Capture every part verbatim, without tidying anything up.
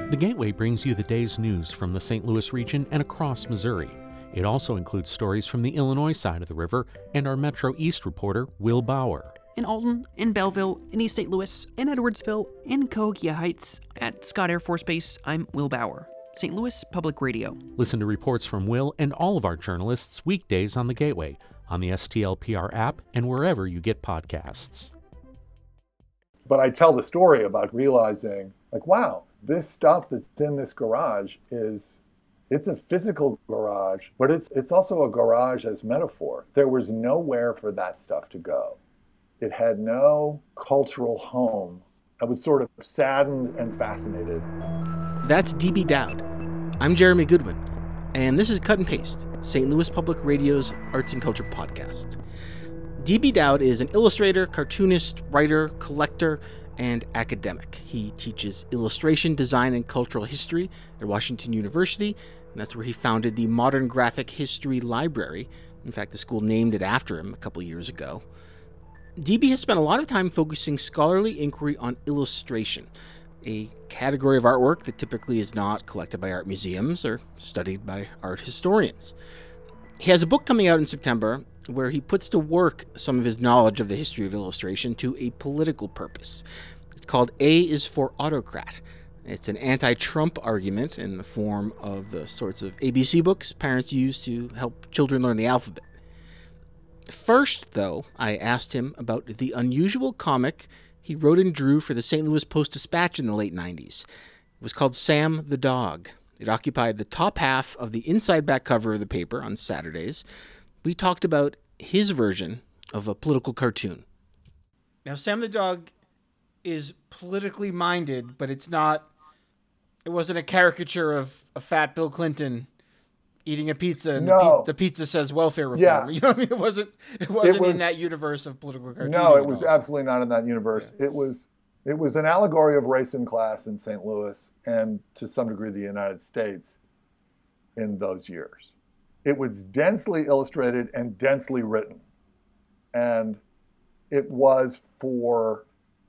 The Gateway brings you the day's news from the Saint Louis region and across Missouri. It also includes stories from the Illinois side of the river and our Metro East reporter, Will Bauer. In Alton, in Belleville, in East Saint Louis, in Edwardsville, in Cahokia Heights, at Scott Air Force Base, I'm Will Bauer. Saint Louis Public Radio. Listen to reports from Will and all of our journalists weekdays on the Gateway, on the S T L P R app, and wherever you get podcasts. But I tell the story about realizing, like, wow, this stuff that's in this garage is, it's a physical garage, but it's it's also a garage as metaphor. There was nowhere for that stuff to go. It had no cultural home. I was sort of saddened and fascinated. That's D B Dowd. I'm Jeremy Goodwin, and this is Cut and Paste, Saint Louis Public Radio's arts and culture podcast. D B Dowd is an illustrator, cartoonist, writer, collector, and academic. He teaches illustration, design, and cultural history at Washington University, and that's where he founded the Modern Graphic History Library. In fact, the school named it after him a couple years ago. D B has spent a lot of time focusing scholarly inquiry on illustration, a category of artwork that typically is not collected by art museums or studied by art historians. He has a book coming out in September where he puts to work some of his knowledge of the history of illustration to a political purpose. It's called A is for Autocrat. It's an anti-Trump argument in the form of the sorts of A B C books parents use to help children learn the alphabet. First, though, I asked him about the unusual comic he wrote and drew for the Saint Louis Post-Dispatch in the late nineties. It was called Sam the Dog. It occupied the top half of the inside back cover of the paper on Saturdays. We talked about his version of a political cartoon. Now, Sam the Dog is politically minded, but it's not, it wasn't a caricature of a fat Bill Clinton eating a pizza and no. the, pi- the pizza says welfare reform. Yeah. You know what I mean? It wasn't, it wasn't it was, in that universe of political cartoon. No, it was absolutely not in that universe. Yeah. It was it was an allegory of race and class in Saint Louis and to some degree the United States in those years. It was densely illustrated and densely written. And it was for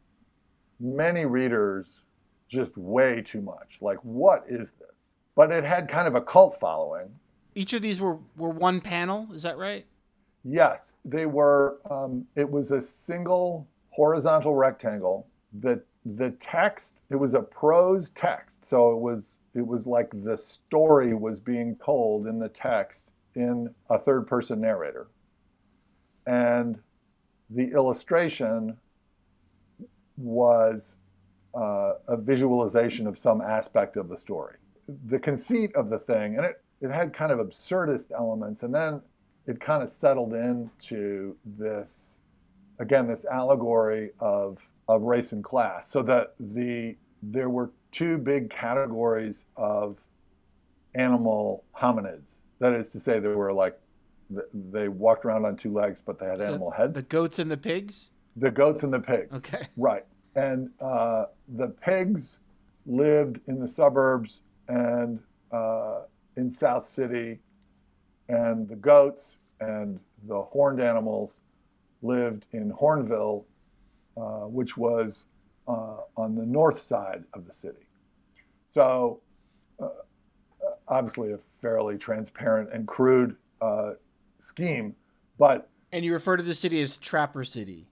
many readers just way too much. Like, what is this? But it had kind of a cult following. Each of these were, were one panel, is that right? Yes, they were. Um, it was a single horizontal rectangle. The the text, it was a prose text. So it was it was like the story was being told in the text in a third person narrator. And the illustration was uh, a visualization of some aspect of the story. The conceit of the thing, and it, it had kind of absurdist elements, and then it kind of settled into this, again, this allegory of, of race and class. So that the there were two big categories of animal hominids. That is to say, there were like, they walked around on two legs, but they had so animal heads. The goats and the pigs? The goats and the pigs. Okay. Right. And uh, the pigs lived in the suburbs and uh, in South City, and the goats and the horned animals lived in Hornville, uh, which was uh, on the north side of the city. So uh, obviously a fairly transparent and crude uh, scheme, but... And you refer to the city as Trapper City.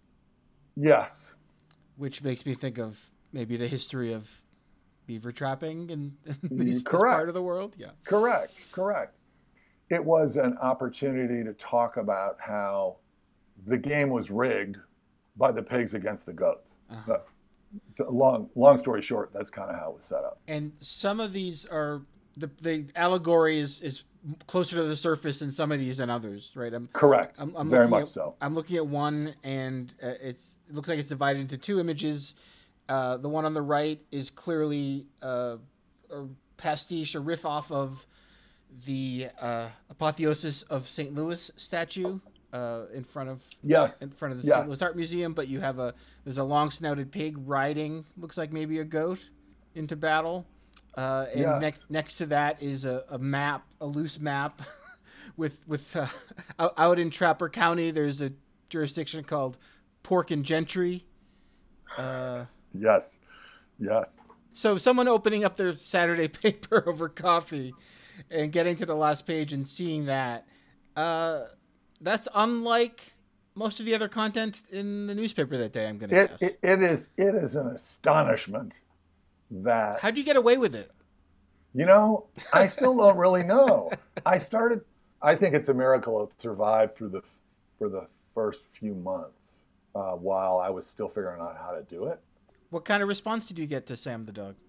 Yes. Which makes me think of maybe the history of beaver trapping in, in this, this part of the world. Yeah. Correct. Correct. It was an opportunity to talk about how the game was rigged by the pigs against the goats. Uh-huh. The, long, long story short, that's kind of how it was set up. And some of these are the the allegory is is closer to the surface in some of these than others, right? I'm, Correct. I'm, I'm Very much at, so. I'm looking at one, and uh, it's it looks like it's divided into two images. Uh, the one on the right is clearly uh, a pastiche, a riff off of the uh, Apotheosis of Saint Louis statue uh, in front of yes, in front of the yes. Saint Louis Art Museum. But you have a there's a long snouted pig riding, looks like maybe a goat, into battle. Uh, and yes. next next to that is a, a map, a loose map, with with uh, out, out in Trapper County. There's a jurisdiction called Pork and Gentry. Uh, yes, yes. So someone opening up their Saturday paper over coffee and getting to the last page and seeing that, uh, that's unlike most of the other content in the newspaper that day, I'm going to It, guess. it, it is it is an astonishment that, How'd you get away with it? you know, I still don't really know. I started, I think it's a miracle it survived through the, for the first few months uh, while I was still figuring out how to do it. What kind of response did you get to Sam the dog?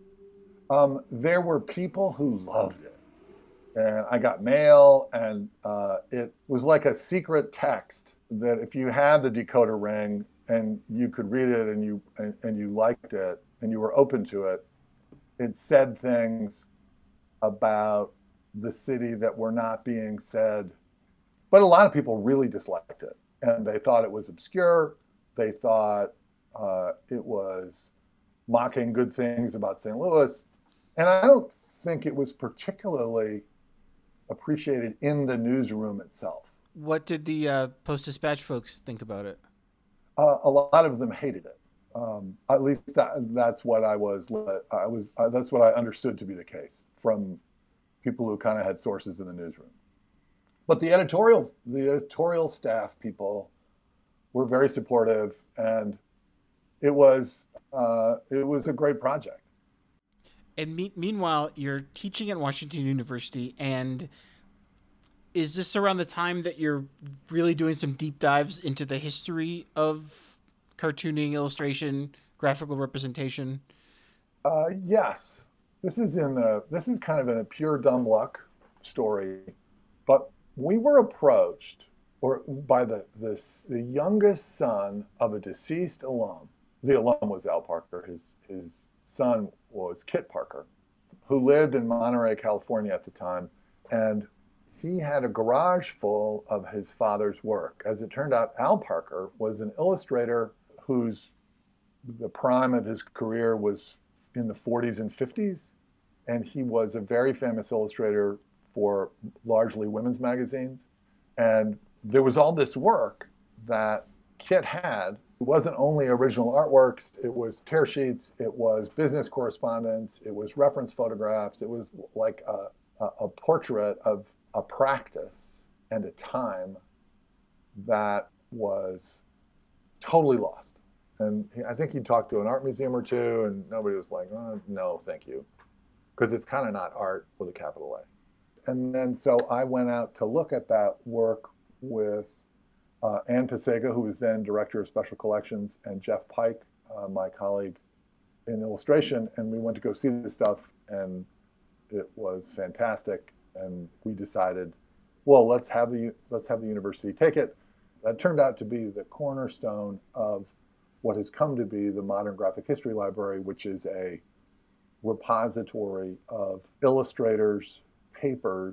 Um, there were people who loved it. And I got mail, and uh, it was like a secret text that if you had the decoder ring and you could read it and you and, and you liked it and you were open to it, it said things about the city that were not being said. But a lot of people really disliked it, and they thought it was obscure. They thought uh, it was mocking good things about Saint Louis. And I don't think it was particularly appreciated in the newsroom itself. What did the uh, Post-Dispatch folks think about it? Uh, a lot of them hated it. Um, at least that, that's what I was. I was. Uh, that's what I understood to be the case from people who kind of had sources in the newsroom. But the editorial, the editorial staff people, were very supportive, and it was uh, it was a great project. And me- meanwhile, you're teaching at Washington University, and is this around the time that you're really doing some deep dives into the history of cartooning, illustration, graphical representation? Uh, yes, this is in the this is kind of in a pure dumb luck story, but we were approached or by the the, the youngest son of a deceased alum. The alum was Al Parker. His his son was Kit Parker, who lived in Monterey, California at the time, and he had a garage full of his father's work. As it turned out, Al Parker was an illustrator whose the prime of his career was in the forties and fifties, and he was a very famous illustrator for largely women's magazines. And there was all this work that Kit had. It wasn't only original artworks, it was tear sheets, it was business correspondence, it was reference photographs, it was like a, a, a portrait of a practice and a time that was totally lost. And I think he talked to an art museum or two, and nobody was like, oh, no, thank you. Because it's kind of not art with a capital A. And then so I went out to look at that work with Uh, Ann Pasega, who was then director of special collections, and Jeff Pike, uh, my colleague in illustration, and we went to go see this stuff, and it was fantastic. And we decided, well, let's have the let's have the university take it. That turned out to be the cornerstone of what has come to be the Modern Graphic History Library, which is a repository of illustrators, papers,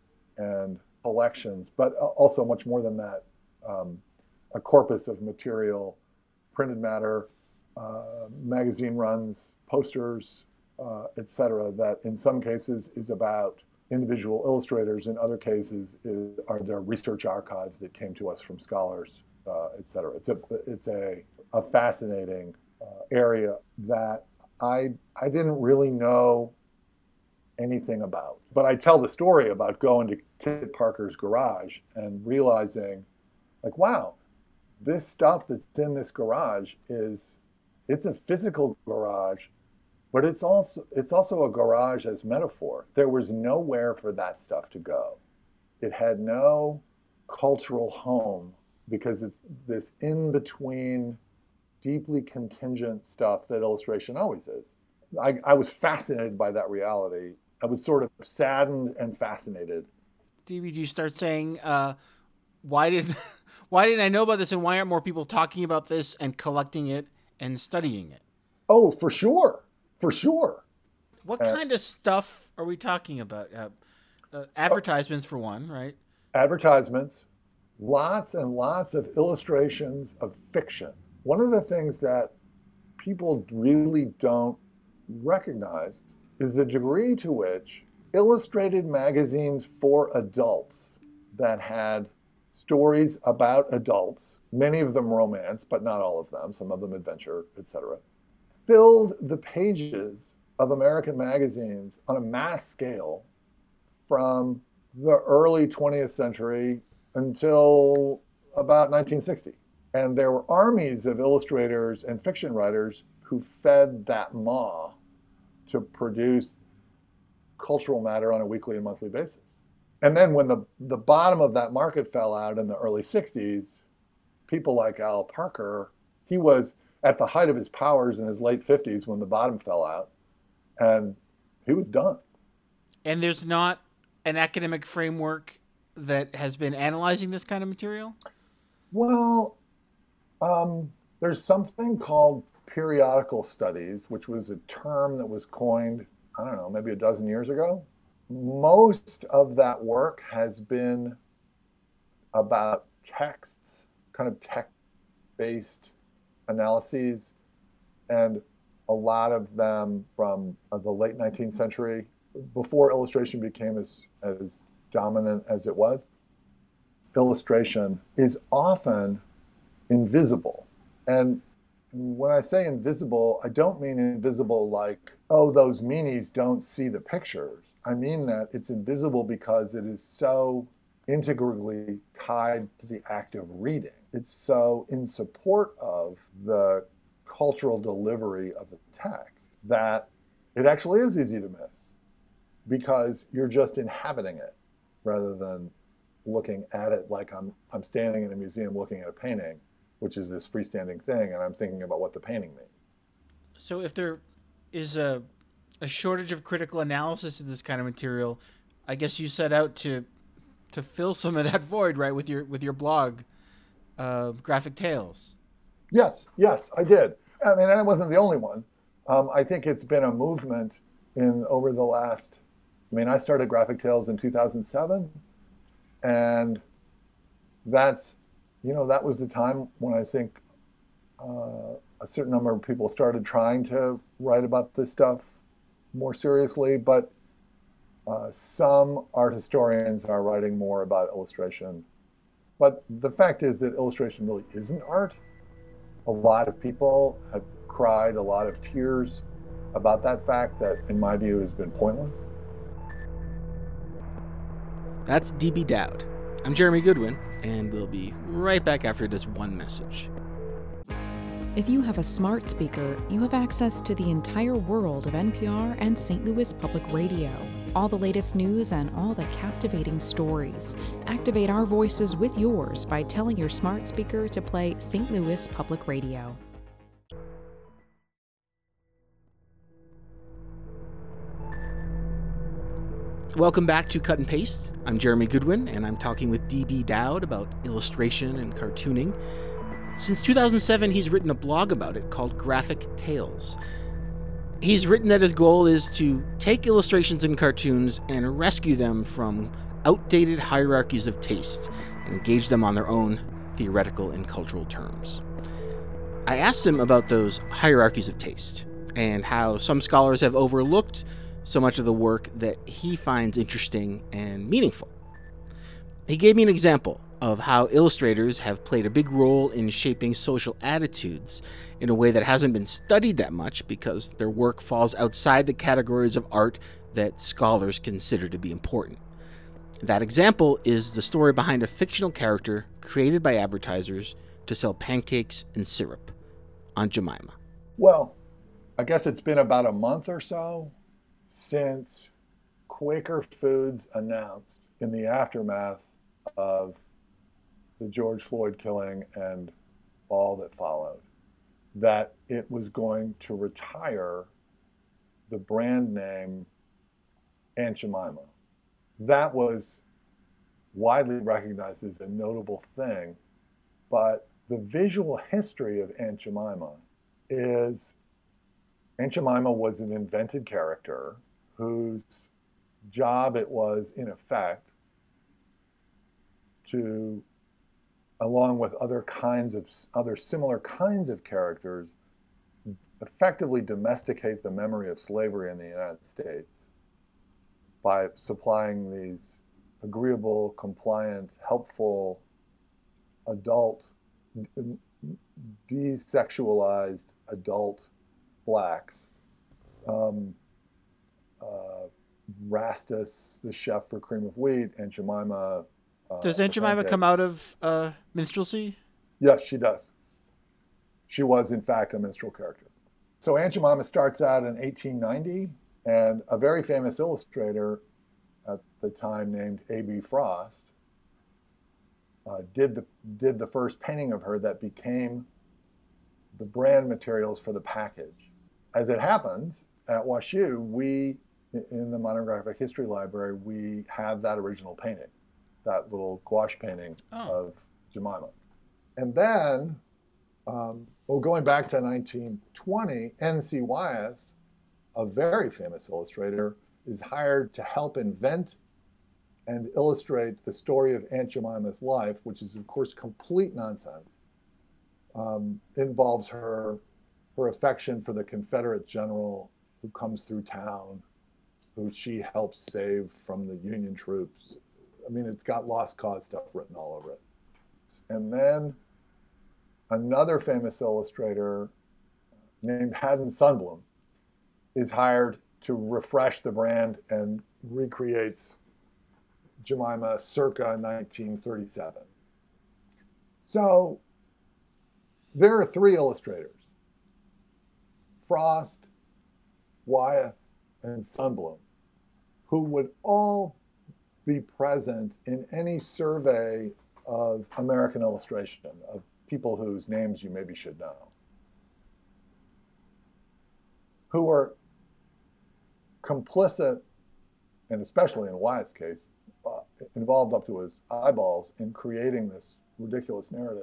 and collections, but also much more than that. Um, a corpus of material, printed matter, uh, magazine runs, posters, uh, et cetera, that in some cases is about individual illustrators, in other cases is, are there research archives that came to us from scholars, uh, et cetera. It's a, it's a, a fascinating uh, area that I, I didn't really know anything about. But I tell the story about going to Kit Parker's garage and realizing, like, wow, this stuff that's in this garage is, it's a physical garage, but it's also it's also a garage as metaphor. There was nowhere for that stuff to go. It had no cultural home because it's this in-between, deeply contingent stuff that illustration always is. I, I was fascinated by that reality. I was sort of saddened and fascinated. Stevie, do you start saying, uh, why did why didn't I know about this, and why aren't more people talking about this and collecting it and studying it? Oh, for sure. For sure. What Uh, kind of stuff are we talking about? Uh, uh, advertisements, for one, right? Advertisements, lots and lots of illustrations of fiction. One of the things that people really don't recognize is the degree to which illustrated magazines for adults that had stories about adults, many of them romance, but not all of them, some of them adventure, et cetera, filled the pages of American magazines on a mass scale from the early twentieth century until about nineteen sixty. And there were armies of illustrators and fiction writers who fed that maw to produce cultural matter on a weekly and monthly basis. And then when the, the bottom of that market fell out in the early sixties, people like Al Parker, he was at the height of his powers in his late fifties when the bottom fell out, and he was done. And there's not an academic framework that has been analyzing this kind of material? Well, um, there's something called periodical studies, which was a term that was coined, I don't know, maybe a dozen years ago. Most of that work has been about texts, kind of text-based analyses, and a lot of them from uh, the late nineteenth century, before illustration became as, as dominant as it was. Illustration is often invisible. And when I say invisible, I don't mean invisible like, oh, those meanies don't see the pictures. I mean that it's invisible because it is so integrally tied to the act of reading. It's so in support of the cultural delivery of the text that it actually is easy to miss because you're just inhabiting it rather than looking at it like I'm, I'm standing in a museum looking at a painting, which is this freestanding thing, and I'm thinking about what the painting means. So if there is a, a shortage of critical analysis of this kind of material, I guess you set out to to fill some of that void, right, with your with your blog, uh, Graphic Tales. Yes, yes, I did. I mean, and it wasn't the only one. Um, I think it's been a movement in over the last, I mean, I started Graphic Tales in two thousand seven, and that's, you know, that was the time when I think uh, a certain number of people started trying to write about this stuff more seriously, but uh, some art historians are writing more about illustration. But the fact is that illustration really isn't art. A lot of people have cried a lot of tears about that fact that, in my view, has been pointless. That's D B Dowd. I'm Jeremy Goodwin, and we'll be right back after this one message. If you have a smart speaker, you have access to the entire world of N P R and Saint Louis Public Radio. All the latest news and all the captivating stories. Activate our voices with yours by telling your smart speaker to play Saint Louis Public Radio. Welcome back to Cut and Paste. I'm Jeremy Goodwin, and I'm talking with D B Dowd about illustration and cartooning. Since two thousand seven, he's written a blog about it called Graphic Tales. He's written that his goal is to take illustrations and cartoons and rescue them from outdated hierarchies of taste and engage them on their own theoretical and cultural terms. I asked him about those hierarchies of taste and how some scholars have overlooked so much of the work that he finds interesting and meaningful. He gave me an example of how illustrators have played a big role in shaping social attitudes in a way that hasn't been studied that much because their work falls outside the categories of art that scholars consider to be important. That example is the story behind a fictional character created by advertisers to sell pancakes and syrup, Aunt Jemima. Well, I guess it's been about a month or so since Quaker Foods announced, in the aftermath of the George Floyd killing and all that followed, that it was going to retire the brand name Aunt Jemima. That was widely recognized as a notable thing, but the visual history of Aunt Jemima is Aunt Jemima was an invented character whose job it was, in effect, to, along with other kinds of other similar kinds of characters, effectively domesticate the memory of slavery in the United States by supplying these agreeable, compliant, helpful, adult, desexualized adult blacks. Um, uh, Rastus, the chef for Cream of Wheat, Aunt Jemima. Uh, Does Aunt Jemima come out of uh, minstrelsy? Yes, she does. She was, in fact, a minstrel character. So Aunt Jemima starts out in eighteen ninety, and a very famous illustrator at the time named A B Frost uh, did the did the first painting of her that became the brand materials for the package. As it happens, at WashU, we, in the Modern Graphic History Library, we have that original painting, that little gouache painting oh. of Jemima. And then, um, well, going back to nineteen twenty, N C Wyeth, a very famous illustrator, is hired to help invent and illustrate the story of Aunt Jemima's life, which is, of course, complete nonsense. Um, involves her, her affection for the Confederate general who comes through town, who she helps save from the Union troops. I mean, it's got lost cause stuff written all over it. And then another famous illustrator named Haddon Sundblom is hired to refresh the brand and recreates Jemima circa nineteen thirty-seven. So there are three illustrators, Frost, Wyeth, and Sundblom, who would all be present in any survey of American illustration, of people whose names you maybe should know, who are complicit, and especially in Wyeth's case, uh, involved up to his eyeballs in creating this ridiculous narrative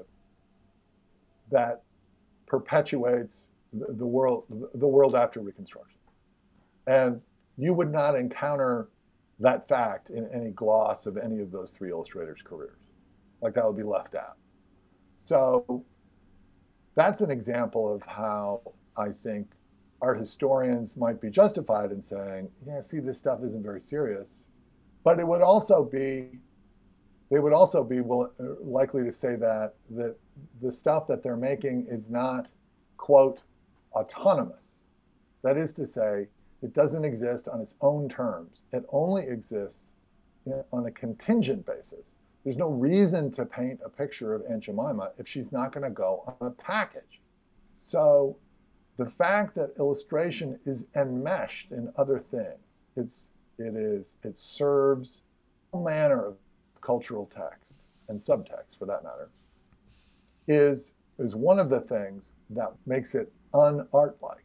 that perpetuates the, the world, the world after Reconstruction. And you would not encounter that fact in any gloss of any of those three illustrators' careers. Like, that would be left out. So that's an example of how I think art historians might be justified in saying, yeah, see, this stuff isn't very serious. But it would also be, they would also be will, likely to say that, that the stuff that they're making is not, quote, autonomous. That is to say, it doesn't exist on its own terms. It only exists in, on a contingent basis. There's no reason to paint a picture of Aunt Jemima if she's not going to go on a package. So the fact that illustration is enmeshed in other things, it's, it is, it serves all manner of cultural text and subtext, for that matter, is, is one of the things that makes it un-art-like.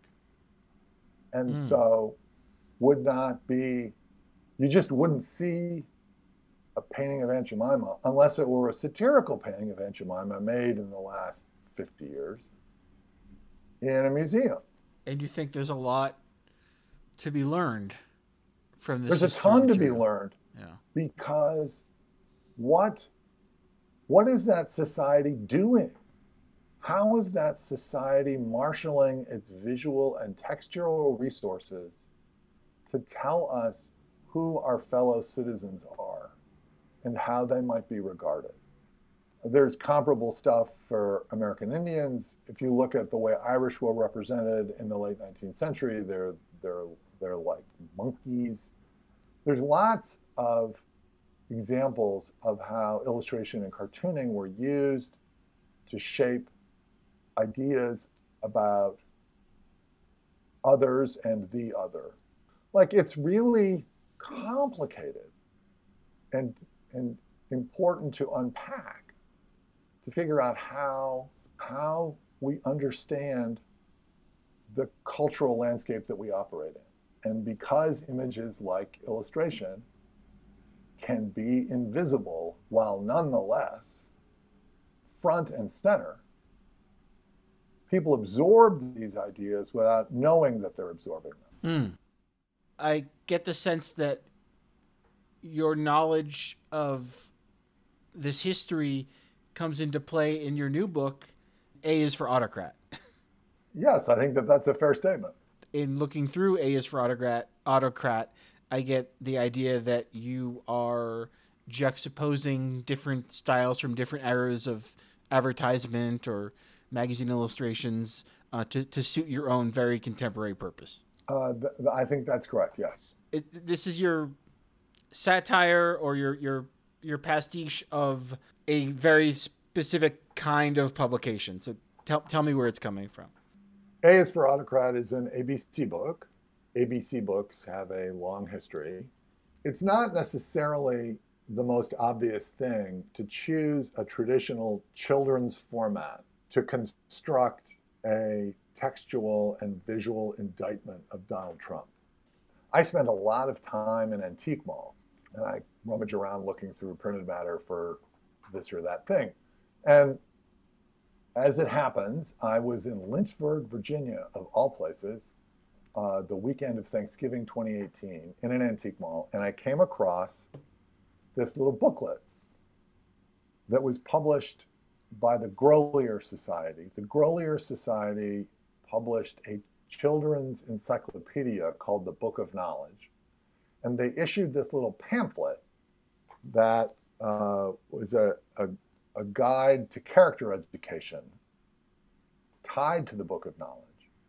And mm. so would not be, you just wouldn't see a painting of Aunt Jemima unless it were a satirical painting of Aunt Jemima made in the last fifty years in a museum. And you think there's a lot to be learned from this? There's a ton material. to be learned. Yeah. Because what, what is that society doing? How is that society marshaling its visual and textual resources to tell us who our fellow citizens are and how they might be regarded? There's comparable stuff for American Indians. If you look at the way Irish were represented in the late nineteenth century, they're, they're, they're like monkeys. There's lots of examples of how illustration and cartooning were used to shape ideas about others and the other. Like, it's really complicated and, and important to unpack, to figure out how, how we understand the cultural landscape that we operate in. And because images like illustration can be invisible while nonetheless front and center, people absorb these ideas without knowing that they're absorbing them. Mm. I get the sense that your knowledge of this history comes into play in your new book, A is for Autocrat. Yes, I think that that's a fair statement. In looking through A is for Autocrat, Autocrat, I get the idea that you are juxtaposing different styles from different eras of advertisement or magazine illustrations uh, to, to suit your own very contemporary purpose. Uh, th- I think that's correct, yes. It, this is your satire or your, your, your pastiche of a very specific kind of publication. So tell, tell me where it's coming from. A is for Autocrat is an A B C book. A B C books have a long history. It's not necessarily the most obvious thing to choose a traditional children's format to construct a textual and visual indictment of Donald Trump. I spend a lot of time in antique malls, and I rummage around looking through printed matter for this or that thing. And as it happens, I was in Lynchburg, Virginia, of all places, uh, the weekend of Thanksgiving twenty eighteen, in an antique mall, and I came across this little booklet that was published by the Grolier Society. The Grolier Society published a children's encyclopedia called the Book of Knowledge. And they issued this little pamphlet that uh, was a, a, a guide to character education tied to the Book of Knowledge.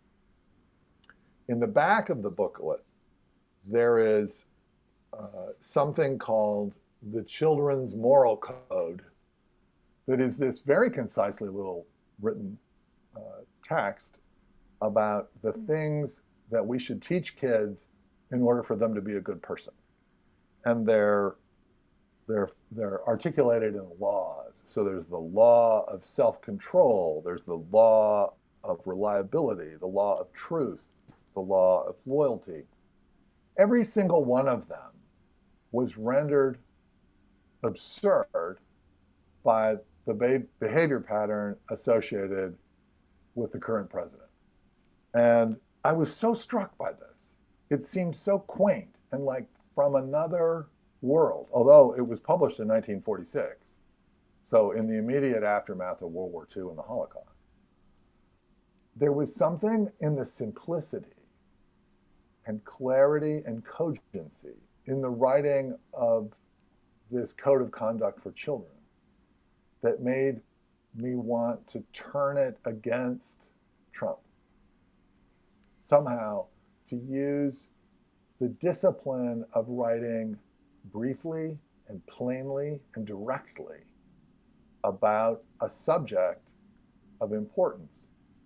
In the back of the booklet, there is uh, something called the Children's Moral Code that is this very concisely little written uh, text about the things that we should teach kids in order for them to be a good person. And they're, they're, they're articulated in laws. So there's the law of self-control, there's the law of reliability, the law of truth, the law of loyalty. Every single one of them was rendered absurd by the behavior pattern associated with the current president. And I was so struck by this. It seemed so quaint and like from another world, although it was published in nineteen forty-six. So in the immediate aftermath of World War Two and the Holocaust. There was something in the simplicity and clarity and cogency in the writing of this code of conduct for children that made me want to turn it against Trump. Somehow to use the discipline of writing briefly and plainly and directly about a subject of importance.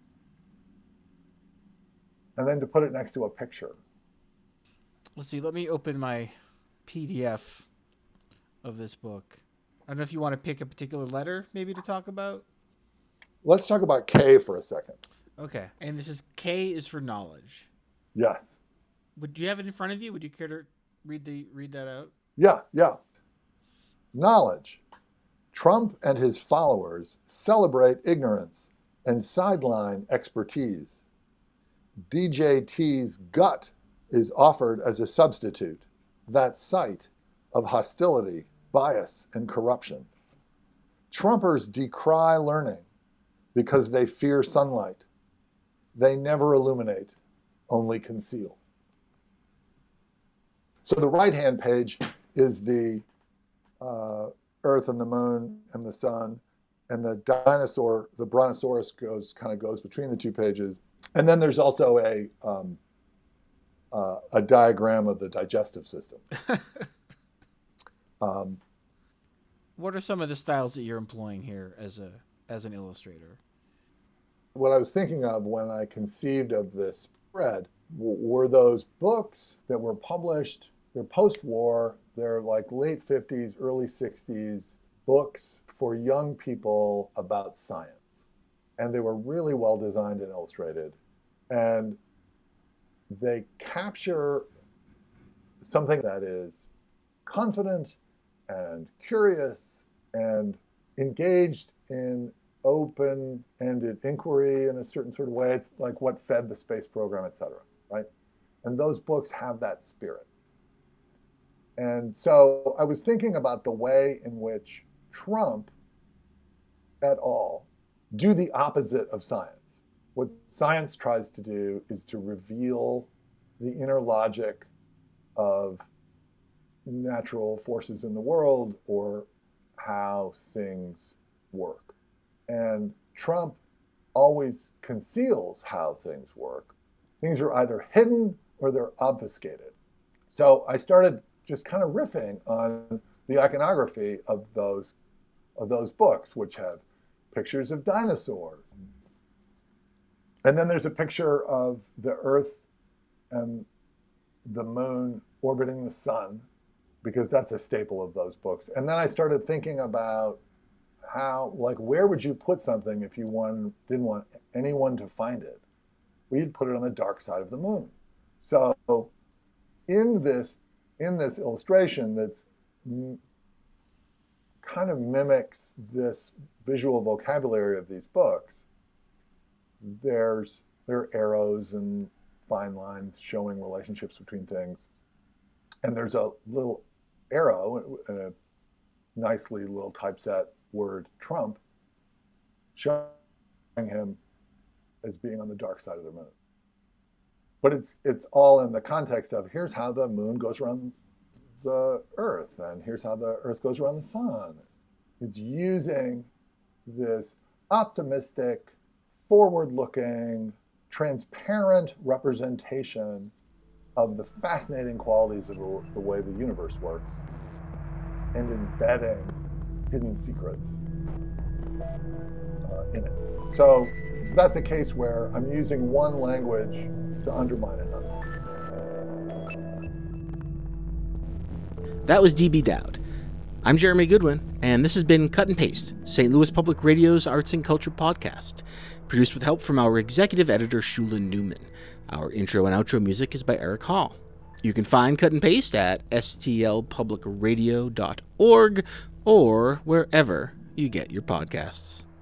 And then to put it next to a picture. Let's see, let me open my P D F of this book. I don't know if you want to pick a particular letter maybe to talk about. Let's talk about K for a second. Okay. And this is K is for knowledge. Yes. Would you have it in front of you? Would you care to read the read that out? Yeah, yeah. Knowledge. Trump and his followers celebrate ignorance and sideline expertise. D J T's gut is offered as a substitute, that site of hostility, bias, and corruption. Trumpers decry learning because they fear sunlight. They never illuminate, only conceal. So the right-hand page is the uh, Earth and the Moon and the Sun, and the dinosaur, the Brontosaurus goes kind of goes between the two pages. And then there's also a um, uh, a diagram of the digestive system. um, what are some of the styles that you're employing here as a as an illustrator? What I was thinking of when I conceived of this spread w- were those books that were published. They're post-war. They're like late fifties, early sixties books for young people about science. And they were really well designed and illustrated. And they capture something that is confident and curious and engaged in open-ended inquiry in a certain sort of way. It's like what fed the space program, et cetera, right? And those books have that spirit. And so I was thinking about the way in which Trump et al. Do the opposite of science. What science tries to do is to reveal the inner logic of natural forces in the world or how things work. And Trump always conceals how things work. Things are either hidden or they're obfuscated. So I started just kind of riffing on the iconography of those of those books, which have pictures of dinosaurs. And then there's a picture of the Earth and the moon orbiting the sun, because that's a staple of those books. And then I started thinking about how, like, where would you put something if you one, didn't want anyone to find it? We'd put it on the dark side of the moon. So in this, in this illustration that's kind of mimics this visual vocabulary of these books, there's there are arrows and fine lines showing relationships between things. And there's a little arrow and a nicely little typeset word Trump showing him as being on the dark side of the moon. But it's it's all in the context of here's how the moon goes around the Earth, and here's how the Earth goes around the sun. It's using this optimistic, forward-looking, transparent representation of the fascinating qualities of the, the way the universe works and embedding hidden secrets uh, in it. So that's a case where I'm using one language to undermine another. That was D B. Dowd. I'm Jeremy Goodwin, and this has been Cut and Paste, Saint Louis Public Radio's Arts and Culture podcast, produced with help from our executive editor, Shula Newman. Our intro and outro music is by Eric Hall. You can find Cut and Paste at s t l public radio dot org or wherever you get your podcasts.